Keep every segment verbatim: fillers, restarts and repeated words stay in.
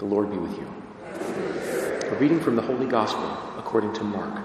The Lord be with you. A reading from the Holy Gospel according to Mark.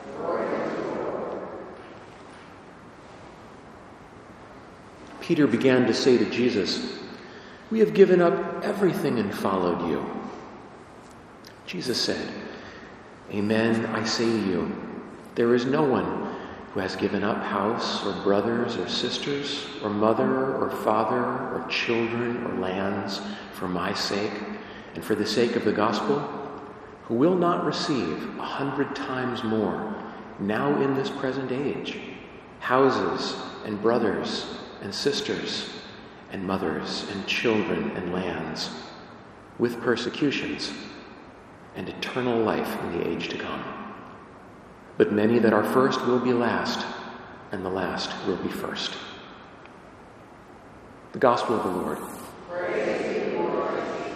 Peter began to say to Jesus, "We have given up everything and followed you." Jesus said, "Amen, I say to you, there is no one who has given up house or brothers or sisters or mother or father or children or lands for my sake and for the sake of the gospel, who will not receive a hundred times more now in this present age, houses and brothers and sisters and mothers and children and lands, with persecutions and eternal life in the age to come. But many that are first will be last, and the last will be first." The Gospel of the Lord. Praise you, Lord.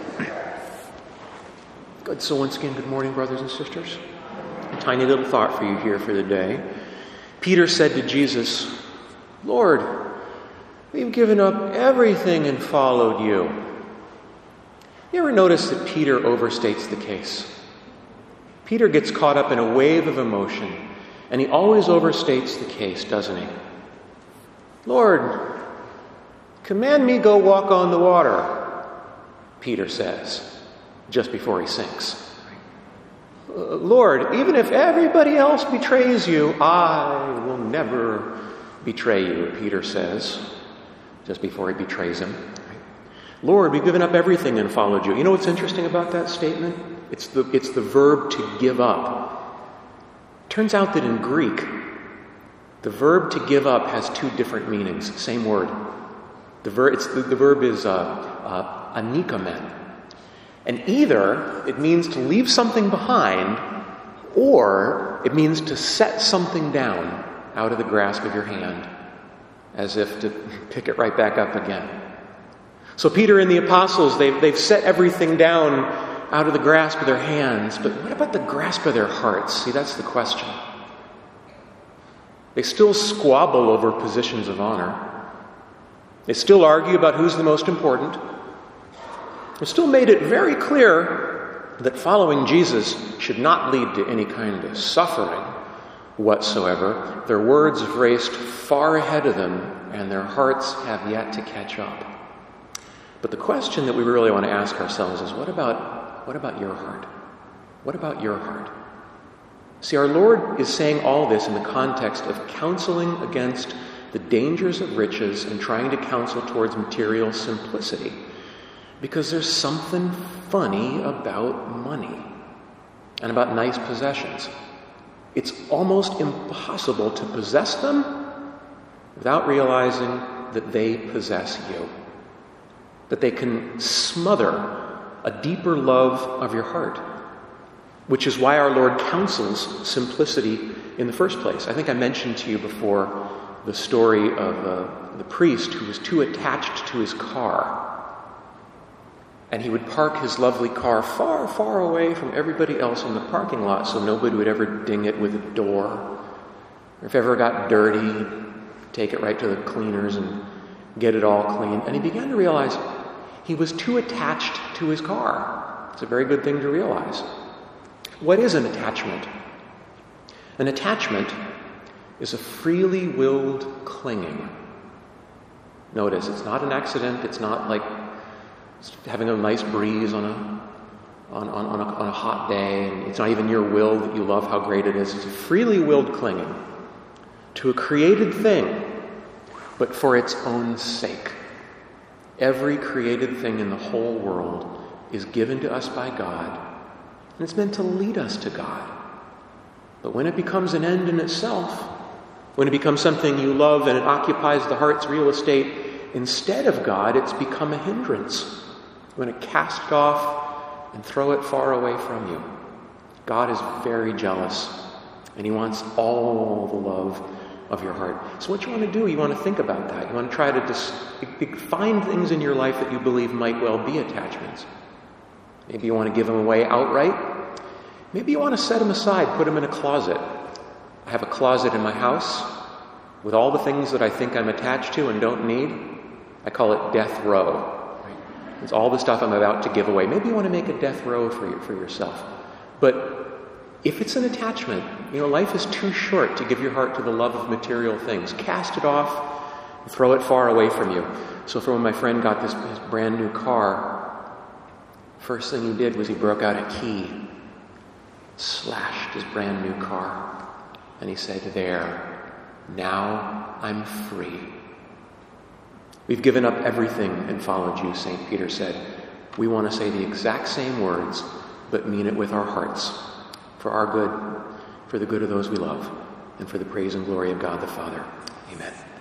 Good. So once again, good morning, brothers and sisters. A tiny little thought for you here for the day. Peter said to Jesus, "Lord, we've given up everything and followed you." You ever notice that Peter overstates the case? Peter gets caught up in a wave of emotion, and he always overstates the case, doesn't he? "Lord, command me go walk on the water," Peter says, just before he sinks. "Lord, even if everybody else betrays you, I will never betray you," Peter says, just before he betrays him. "Lord, we've given up everything and followed you." You know what's interesting about that statement? It's the, it's the verb to give up. Turns out that in Greek, the verb to give up has two different meanings, same word. The, ver, it's, the, the verb is uh, uh, anikamen. And either it means to leave something behind, or it means to set something down out of the grasp of your hand, as if to pick it right back up again. So Peter and the apostles, they've, they've set everything down out of the grasp of their hands, but what about the grasp of their hearts? See, that's the question. They still squabble over positions of honor. They still argue about who's the most important. They still made it very clear that following Jesus should not lead to any kind of suffering whatsoever. Their words have raced far ahead of them, and their hearts have yet to catch up. But the question that we really want to ask ourselves is, what about What about your heart? What about your heart? See, our Lord is saying all this in the context of counseling against the dangers of riches and trying to counsel towards material simplicity. Because there's something funny about money and about nice possessions. It's almost impossible to possess them without realizing that they possess you. That they can smother a deeper love of your heart, which is why our Lord counsels simplicity in the first place. I think I mentioned to you before the story of uh, the priest who was too attached to his car, and he would park his lovely car far, far away from everybody else in the parking lot so nobody would ever ding it with a door. Or if it ever got dirty, he'd take it right to the cleaners and get it all clean. And he began to realize he was too attached to his car. It's a very good thing to realize. What is an attachment? An attachment is a freely willed clinging. Notice, it's not an accident. It's not like having a nice breeze on a, on, on, on, a, on a hot day. And it's not even your will that you love how great it is. It's a freely willed clinging to a created thing, but for its own sake. Every created thing in the whole world is given to us by God, and it's meant to lead us to God. But when it becomes an end in itself, when it becomes something you love and it occupies the heart's real estate instead of God, it's become a hindrance. When it cast off and throw it far away from you. God is very jealous, and he wants all the love of your heart. So what you want to do, you want to think about that. You want to try to dis- find things in your life that you believe might well be attachments. Maybe you want to give them away outright. Maybe you want to set them aside, put them in a closet. I have a closet in my house with all the things that I think I'm attached to and don't need. I call it death row. It's all the stuff I'm about to give away. Maybe you want to make a death row for you, for yourself. But if it's an attachment, you know, life is too short to give your heart to the love of material things. Cast it off, throw it far away from you. So for when my friend got this his brand new car, first thing he did was he broke out a key, slashed his brand new car, and he said, "There, now I'm free." We've given up everything and followed you, Saint Peter said. We want to say the exact same words, but mean it with our hearts, for our good, for the good of those we love, and for the praise and glory of God the Father. Amen.